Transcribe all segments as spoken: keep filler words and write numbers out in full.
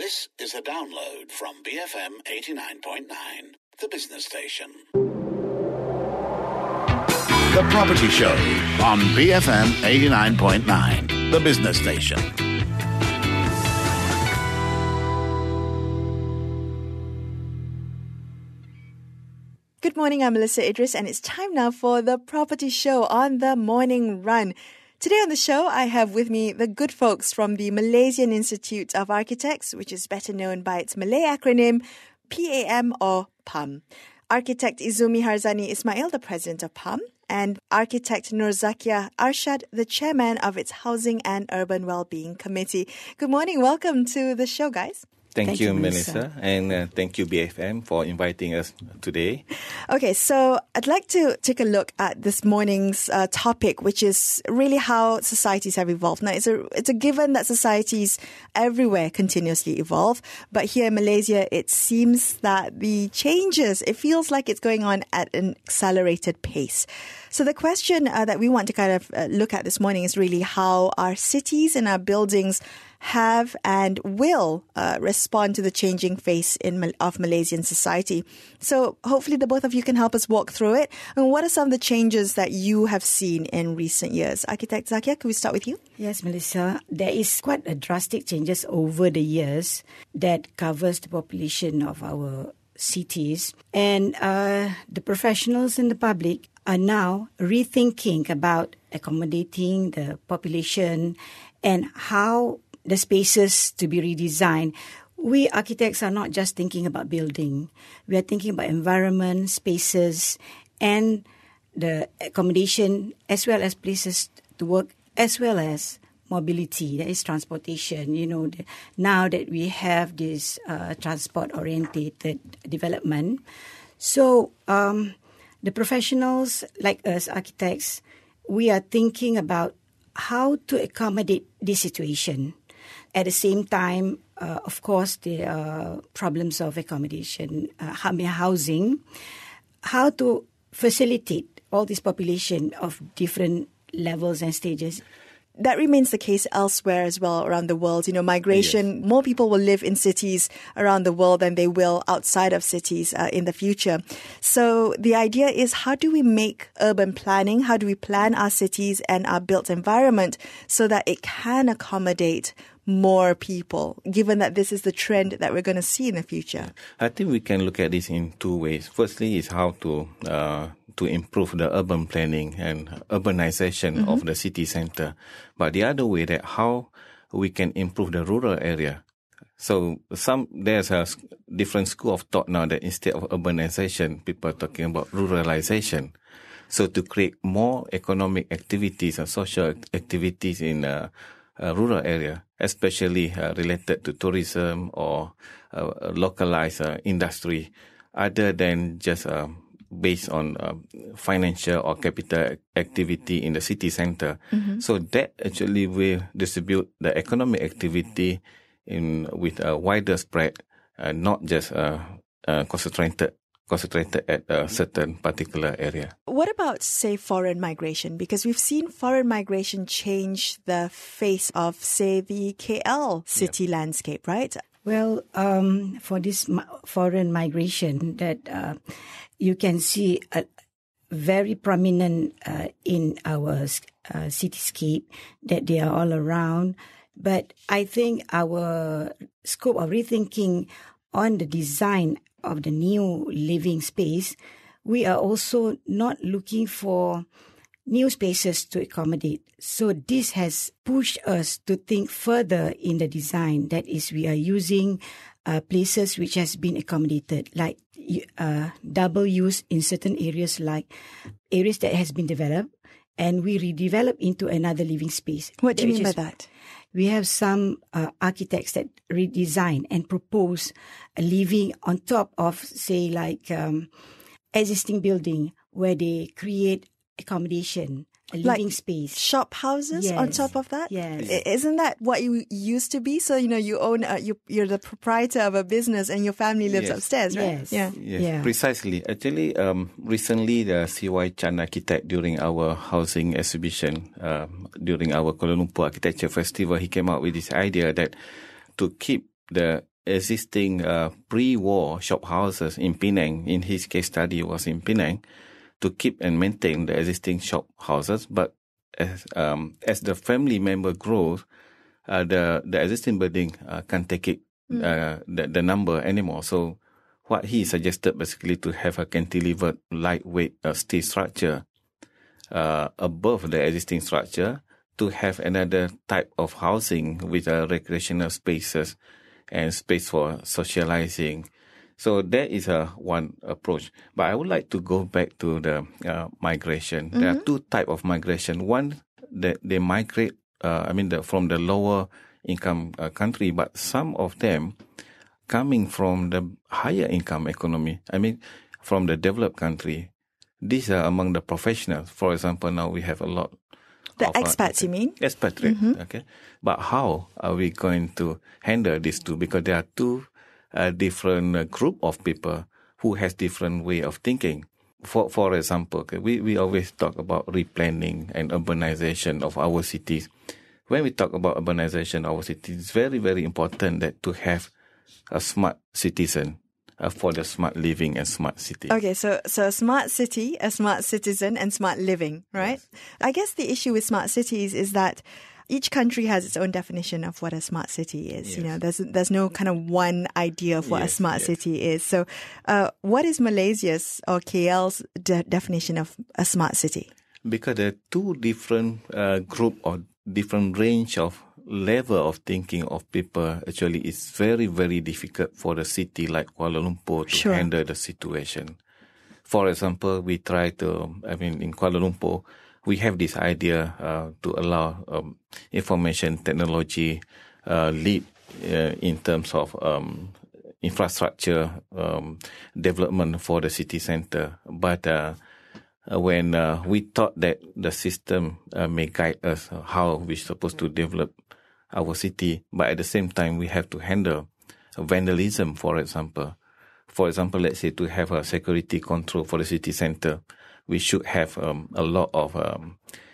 This is a download from B F M eighty-nine point nine, the business station. The Property Show on B F M eighty-nine point nine, the business station. Good morning, I'm Melissa Idris, and it's time now for The Property Show on the Morning Run. Today on the show, I have with me the good folks from the Malaysian Institute of Architects, which is better known by its Malay acronym P A M or P A M. Architect Izumi Harzani Ismail, the president of P A M, and architect Nur Zakia Arshad, the chairman of its Housing and Urban Wellbeing Committee. Good morning. Welcome to the show, guys. Thank, thank you, you, Melissa, Melissa. and uh, thank you, B F M, for inviting us today. Okay, so I'd like to take a look at this morning's uh, topic, which is really how societies have evolved. Now, it's a it's a given that societies everywhere continuously evolve, but here in Malaysia, it seems that the changes, it feels like it's going on at an accelerated pace. So the question uh, that we want to kind of uh, look at this morning is really how our cities and our buildings have and will uh, respond to the changing face in of Malaysian society. So hopefully the both of you can help us walk through it. And what are some of the changes that you have seen in recent years? Architect Zakia, can we start with you? Yes, Melissa. There is quite a drastic changes over the years that covers the population of our cities. And uh, the professionals and the public are now rethinking about accommodating the population and how the spaces to be redesigned. We architects are not just thinking about building. We are thinking about environment, spaces, and the accommodation, as well as places to work, as well as mobility, that is transportation. You know, the, now that we have this uh, transport-oriented development. So um, the professionals like us, architects, we are thinking about how to accommodate this situation. At the same time, uh, of course, there are problems of accommodation, uh, housing, how to facilitate all this population of different levels and stages. That remains the case elsewhere as well around the world. You know, migration, yes. More people will live in cities around the world than they will outside of cities uh, in the future. So the idea is, how do we make urban planning? How do we plan our cities and our built environment so that it can accommodate more people, given that this is the trend that we're going to see in the future? I think we can look at this in two ways. Firstly is how to uh, to improve the urban planning and urbanization mm-hmm. of the city center. But the other way, that how we can improve the rural area. So some there's a different school of thought now that instead of urbanization, people are talking about ruralization. So to create more economic activities and social activities in a, a rural area, especially uh, related to tourism or uh, localized uh, industry, other than just uh, based on uh, financial or capital activity in the city center. Mm-hmm. So that actually will distribute the economic activity in with a wider spread, uh, not just uh, uh, concentrated concentrated at a certain particular area. What about, say, foreign migration? Because we've seen foreign migration change the face of, say, the K L city yep. landscape, right? Well, um, for this ma- foreign migration, that uh, you can see a very prominent uh, in our uh, cityscape, that they are all around. But I think our scope of rethinking on the design of the new living space, we are also not looking for new spaces to accommodate. So this has pushed us to think further in the design. That is, we are using uh, places which has been accommodated, like uh, double use in certain areas, like areas that has been developed, and we redevelop into another living space. What do you mean by that? We have some uh, architects that redesign and propose a living on top of, say, like um, existing building, where they create accommodation, a living like space. Shop houses yes. on top of that? Yes. I- isn't that what you used to be? So, you know, you own, a, you, you're the proprietor of a business and your family lives yes. upstairs, right? Yes. Yeah. Yes, yeah. Precisely. Actually, um, recently the C Y Chan Architect, during our housing exhibition, uh, during our Kuala Lumpur Architecture Festival, he came out with this idea that to keep the existing uh, pre-war shop houses in Penang, in his case study was in Penang, to keep and maintain the existing shop houses. But as um, as the family member grows, uh, the the existing building uh, can't take it mm. uh, the the number anymore. So what he suggested basically to have a cantilevered, lightweight uh, steel structure uh, above the existing structure, to have another type of housing with uh, recreational spaces and space for socializing. So that is a one approach. But I would like to go back to the uh, migration. Mm-hmm. There are two types of migration. One, that they migrate, uh, I mean, the, from the lower income uh, country, but some of them coming from the higher income economy. I mean, from the developed country. These are among the professionals. For example, now we have a lot The of, uh, expats, you mean? Expatriate, mm-hmm. okay. But how are we going to handle these two? Because there are two uh, different uh, group of people who has different way of thinking. For for example, okay, we, we always talk about replanning and urbanization of our cities. When we talk about urbanization of our cities, it's very, very important that to have a smart citizen uh, for the smart living and smart city. Okay, so so a smart city, a smart citizen, and smart living, right? Yes. I guess the issue with smart cities is that each country has its own definition of what a smart city is. Yes. You know, there's there's no kind of one idea of what yes, a smart yes. city is. So, uh, what is Malaysia's or K L's de- definition of a smart city? Because there are two different uh, group or different range of level of thinking of people. Actually, it's very, very difficult for the city like Kuala Lumpur to sure. handle the situation. For example, we try to, I mean, in Kuala Lumpur, we have this idea uh, to allow um, information technology uh, lead uh, in terms of um, infrastructure um, development for the city center. But uh, when uh, we thought that the system uh, may guide us how we're supposed to develop our city, but at the same time we have to handle vandalism, for example. For example, let's say to have a security control for the city center, we should have um, a lot of um,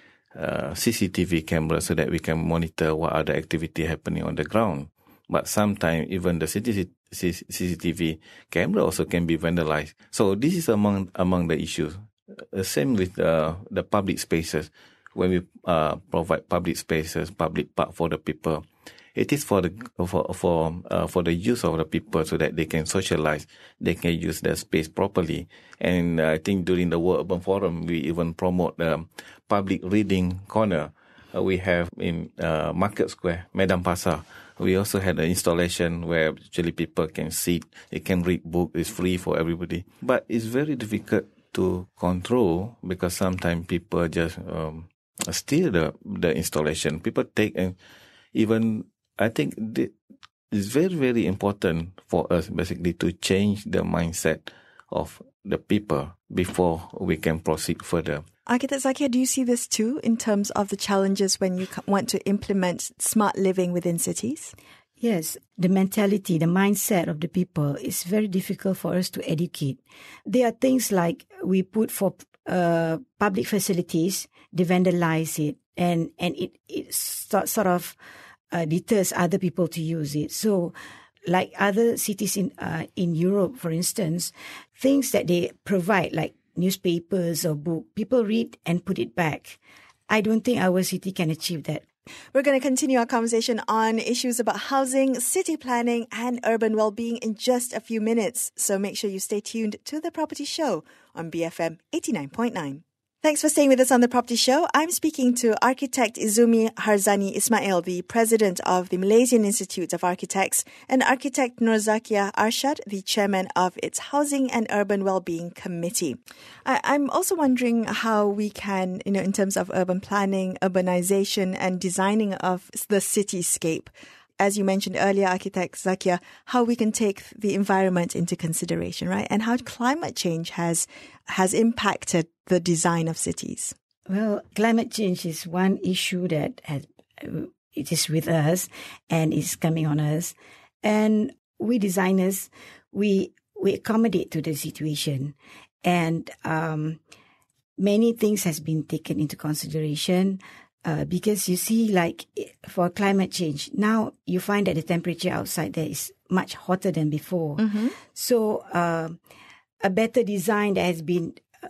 uh, C C T V cameras so that we can monitor what are the activity happening on the ground. But sometimes even the city C C T V camera also can be vandalized. So this is among among the issues. Uh, same with uh, the public spaces. When we uh, provide public spaces, public park for the people, it is for the for for uh, for the use of the people so that they can socialize, they can use their space properly. And uh, I think during the World Urban Forum, we even promote the um, public reading corner. Uh, we have in uh, Market Square, Medan Pasar. We also had an installation where actually people can sit, they can read book. It's free for everybody. But it's very difficult to control because sometimes people just um, steal the the installation. People take and even. I think it's very, very important for us basically to change the mindset of the people before we can proceed further. Architect Zakia, do you see this too in terms of the challenges when you want to implement smart living within cities? Yes, the mentality, the mindset of the people is very difficult for us to educate. There are things like we put for uh, public facilities, they vandalize it, and, and it, it sort, sort of Uh, deters other people to use it. So, like other cities in uh, in Europe, for instance, things that they provide, like newspapers or book, people read and put it back. I don't think our city can achieve that. We're going to continue our conversation on issues about housing, city planning, and urban well-being in just a few minutes. So make sure you stay tuned to The Property Show on B F M eighty-nine point nine. Thanks for staying with us on The Property Show. I'm speaking to architect Izumi Harzani Ismail, the president of the Malaysian Institute of Architects, and architect Nur Zakia Arshad, the chairman of its Housing and Urban Wellbeing Committee. I, I'm also wondering how we can, you know, in terms of urban planning, urbanization, and designing of the cityscape, as you mentioned earlier, architect Zakia, how we can take the environment into consideration, right? And how climate change has has impacted the design of cities. Well, climate change is one issue that has, it is with us and is coming on us. And we designers, we we accommodate to the situation. And um, many things has been taken into consideration. Uh, because you see, like for climate change, now you find that the temperature outside there is much hotter than before. Mm-hmm. So uh, a better design that has been, uh,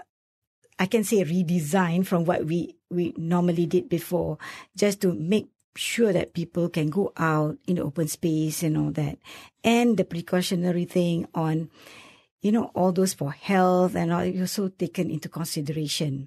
I can say redesigned from what we, we normally did before, just to make sure that people can go out in the open space and all that. And the precautionary thing on, you know, all those for health and all, also taken into consideration.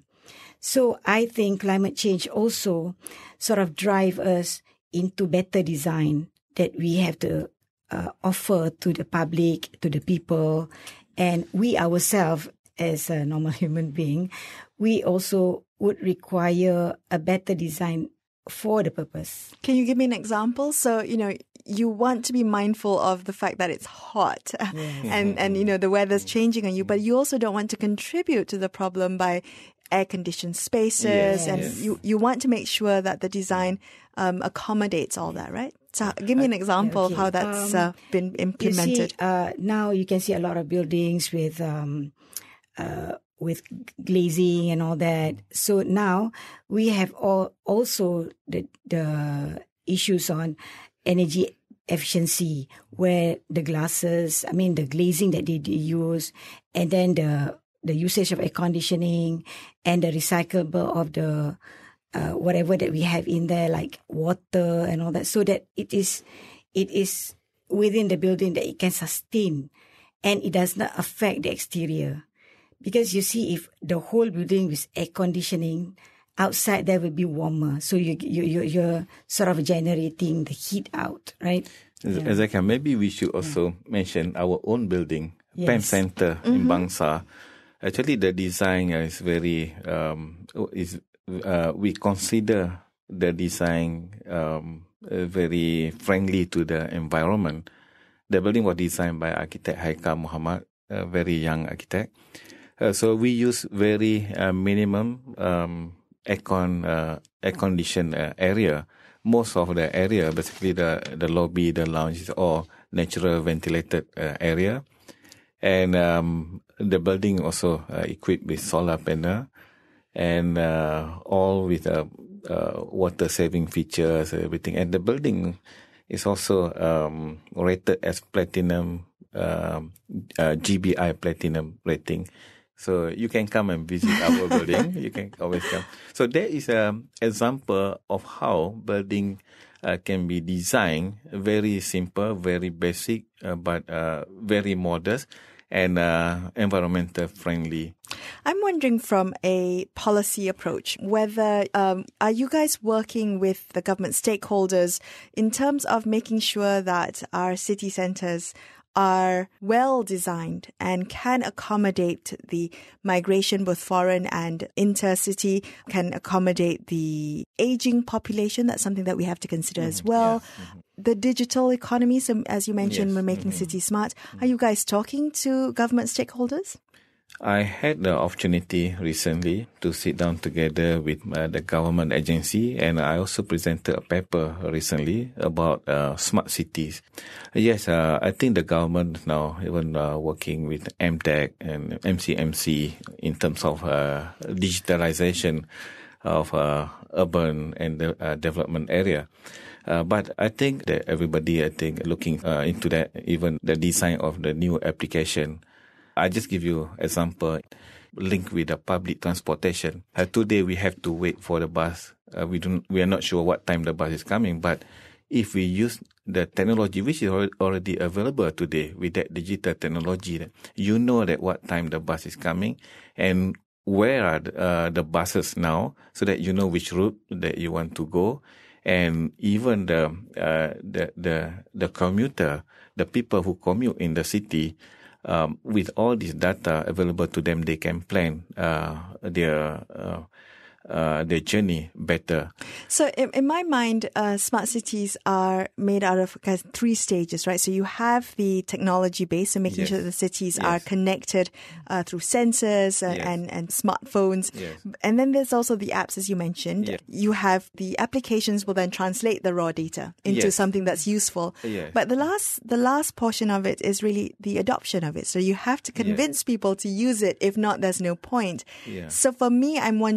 So I think climate change also sort of drive us into better design that we have to uh, offer to the public, to the people, and we ourselves as a normal human being, we also would require a better design for the purpose. Can you give me an example? So, you know, you want to be mindful of the fact that it's hot yes. and, and, you know, the weather's changing on you, but you also don't want to contribute to the problem by air-conditioned spaces, yes, and yes. you you want to make sure that the design um, accommodates all that, right? So give me an example okay. of how that's um, uh, been implemented. You see, uh, now you can see a lot of buildings with um, uh, with glazing and all that. So now we have all, also the the issues on energy efficiency, where the glasses, I mean the glazing that they use, and then the the usage of air conditioning and the recyclable of the uh, whatever that we have in there, like water and all that, so that it is it is within the building that it can sustain and it does not affect the exterior. Because you see, if the whole building with air conditioning, outside there will be warmer. So you, you, you, you're sort of generating the heat out, right? Yeah. Exactly. Maybe we should also yeah. mention our own building, yes. Pen Center mm-hmm. in Bangsa. Actually, the design is very, um, is uh, we consider the design um, uh, very friendly to the environment. The building was designed by architect Haika Muhammad, a very young architect. Uh, so we use very uh, minimum um, aircon, uh, air-conditioned uh, area. Most of the area, basically the, the lobby, the lounge, is all natural ventilated uh, area. And um, the building also uh, equipped with solar panel and uh, all with uh, uh, water-saving features, everything. And the building is also um, rated as platinum, uh, uh, G B I platinum rating. So you can come and visit our building. You can always come. So there is an example of how building uh, can be designed very simple, very basic, uh, but uh, very modest and uh, environmental friendly. I'm wondering from a policy approach, whether um, are you guys working with the government stakeholders in terms of making sure that our city centres are well designed and can accommodate the migration, both foreign and intercity, can accommodate the aging population. That's something that we have to consider mm-hmm. as well. Yes. Mm-hmm. The digital economy, so as you mentioned, yes. we're making mm-hmm. cities smart. Are you guys talking to government stakeholders? I had the opportunity recently to sit down together with uh, the government agency, and I also presented a paper recently about uh, smart cities. Yes, uh, I think the government now even uh, working with M T E C and M C M C in terms of uh, digitalization of uh, urban and the, uh, development area. Uh, but I think that everybody, I think, looking uh, into that, even the design of the new application. I just give you an example linked with the public transportation. Uh, today we have to wait for the bus. Uh, we don't, we are not sure what time the bus is coming. But if we use the technology which is already available today with that digital technology, you know that what time the bus is coming and where are the, uh, the buses now, so that you know which route that you want to go. And even the uh, the the the commuter, the people who commute in the city. Um, with all this data available to them, they can plan uh, their uh, uh, their journey better. So in, in my mind, uh, smart cities are made out of kind of three stages, right? So you have the technology base, so making yes. sure that the cities yes. are connected uh, through sensors and, yes. and, and smartphones. Yes. And then there's also the apps, as you mentioned. Yes. You have the applications will then translate the raw data into yes. something that's useful. Yes. But the last the last portion of it is really the adoption of it. So you have to convince yes. people to use it. If not, there's no point. Yeah. So for me, I'm wondering whether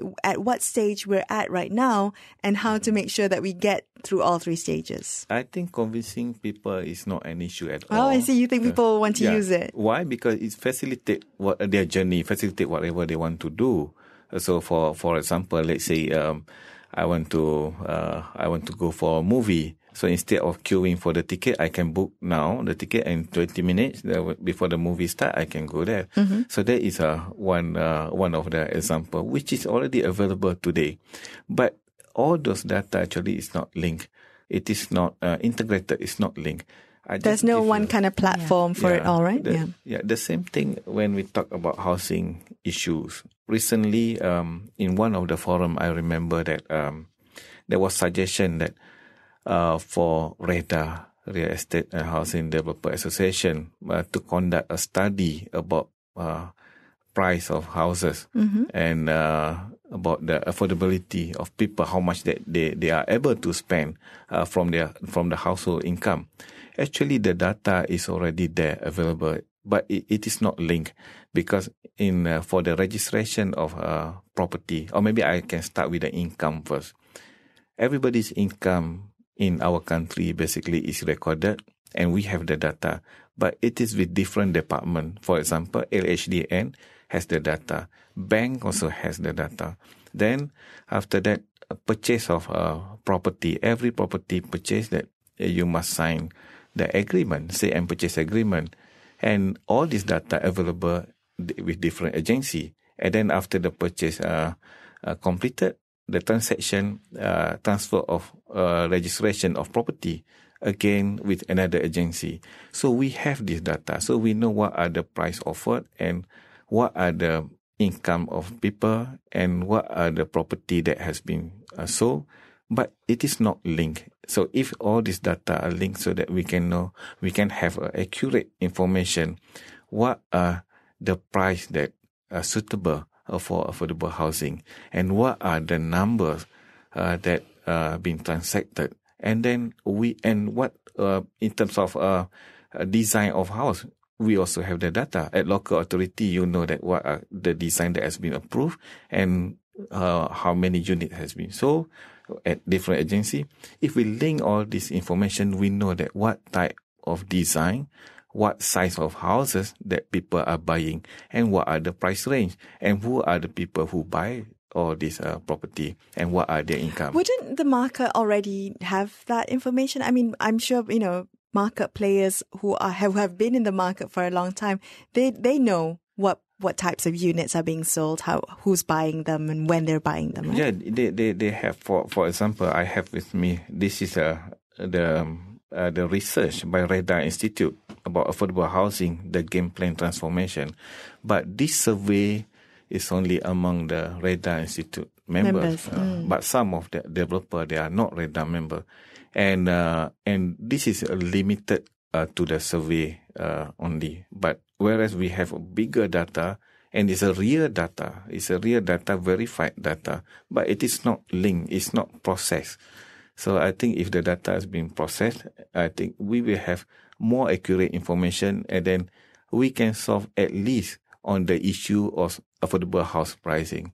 at what stage we're at right now and how to make sure that we get through all three stages. I think convincing people is not an issue at Oh, all. I see. You think people want to Yeah. use it? Why? Because it facilitate what their journey, facilitate whatever they want to do. So, for for example, let's say um, I want to uh, I want to go for a movie. So instead of queuing for the ticket, I can book now the ticket in twenty minutes before the movie start. I can go there. Mm-hmm. So that is a one uh, one of the example which is already available today. But all those data actually is not linked. It is not uh, integrated. It's not linked. I There's no one you, kind of platform yeah. for yeah, it all, right? The, yeah. Yeah. The same thing when we talk about housing issues. Recently, um, in one of the forum, I remember that um, there was suggestion that uh, for REHDA, Real Estate and Housing Developer Association, uh, to conduct a study about uh, price of houses mm-hmm. and uh, about the affordability of people, how much that they, they are able to spend uh, from their from the household income. Actually, the data is already there available, but it, it is not linked because in uh, for the registration of uh, property, or maybe I can start with the income first. Everybody's income in our country basically is recorded, and we have the data, but it is with different department. For example, L H D N has the data. Bank also has the data. Then after that, a purchase of uh, property, every property purchase that uh, you must sign the agreement, say and purchase agreement, and all this data available with different agency. And then after the purchase uh, uh, completed, the transaction uh, transfer of uh, registration of property again with another agency. So we have this data. So we know what are the price offered and what are the income of people and what are the property that has been uh, sold. But it is not linked. So if all this data are linked so that we can know, we can have uh, accurate information, what are the price that are suitable uh, for affordable housing and what are the numbers uh, that are being transacted. And then we, and what, uh, in terms of uh, design of house, we also have the data. At local authority, you know that what are the design that has been approved and uh, how many units has been sold at different agency. If we link all this information, we know that what type of design, what size of houses that people are buying, and what are the price range, and who are the people who buy all this uh, property, and what are their income. Wouldn't the market already have that information? I mean, I'm sure, you know, market players who are who have been in the market for a long time, they they know what what types of units are being sold, how who's buying them, and when they're buying them. Right? Yeah, they, they they have. For for example, I have with me. This is a uh, the um, uh, the research by REHDA Institute about affordable housing, the game plan transformation. But this survey is only among the REHDA Institute members. members. Uh, mm. But some of the developer they are not REHDA member, and uh, and this is limited uh, to the survey uh, only. But whereas we have a bigger data, and it's a real data, it's a real data, verified data, but it is not linked, it's not processed. So I think if the data has been processed, I think we will have more accurate information, and then we can solve at least on the issue of affordable house pricing.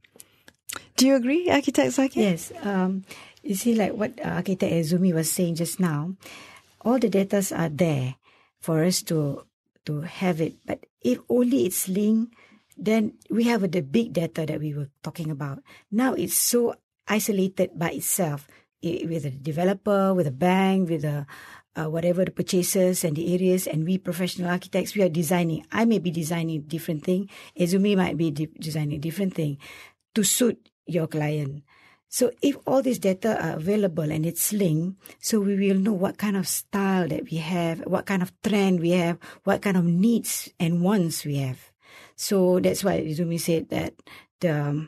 Do you agree, Architect Zaki? Yes. Um, you see, like what uh, Architect Azumi was saying just now, all the data are there for us to to have it. But if only it's linked, then we have the big data that we were talking about. Now it's so isolated by itself, with a developer, with a bank, with a uh, whatever the purchases and the areas, and we professional architects, we are designing. I may be designing a different thing. Azumi might be de- designing a different thing to suit your client. So if all this data are available and it's linked, so we will know what kind of style that we have, what kind of trend we have, what kind of needs and wants we have. So that's why Azumi said that the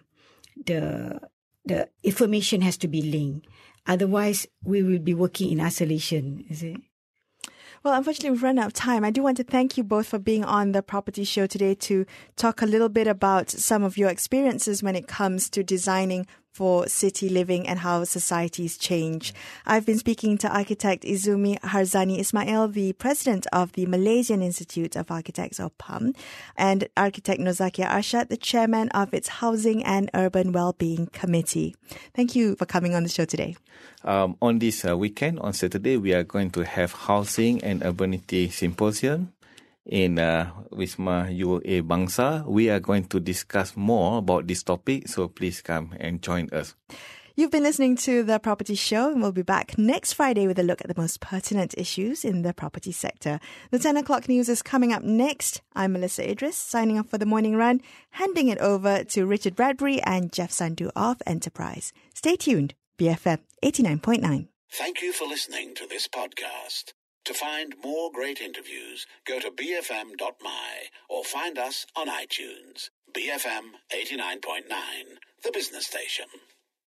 the the information has to be linked. Otherwise, we will be working in isolation, is it? Well, unfortunately, we've run out of time. I do want to thank you both for being on the Property Show today to talk a little bit about some of your experiences when it comes to designing for city living and how societies change. I've been speaking to architect Izumi Harzani Ismail, the president of the Malaysian Institute of Architects, or P A M, and architect Nozakia Arshad, the chairman of its Housing and Urban Wellbeing Committee. Thank you for coming on the show today. Um, on this uh, weekend, on Saturday, we are going to have Housing and Urbanity Symposium in uh, Wisma U A Bangsa. We are going to discuss more about this topic, so please come and join us. You've been listening to The Property Show, and we'll be back next Friday with a look at the most pertinent issues in the property sector. The ten o'clock news is coming up next. I'm Melissa Idris, signing off for the morning run, handing it over to Richard Bradbury and Jeff Sandu of Enterprise. Stay tuned, B F M eighty-nine point nine. Thank you for listening to this podcast. To find more great interviews, go to b f m dot m y or find us on iTunes. B F M eighty-nine point nine, the business station.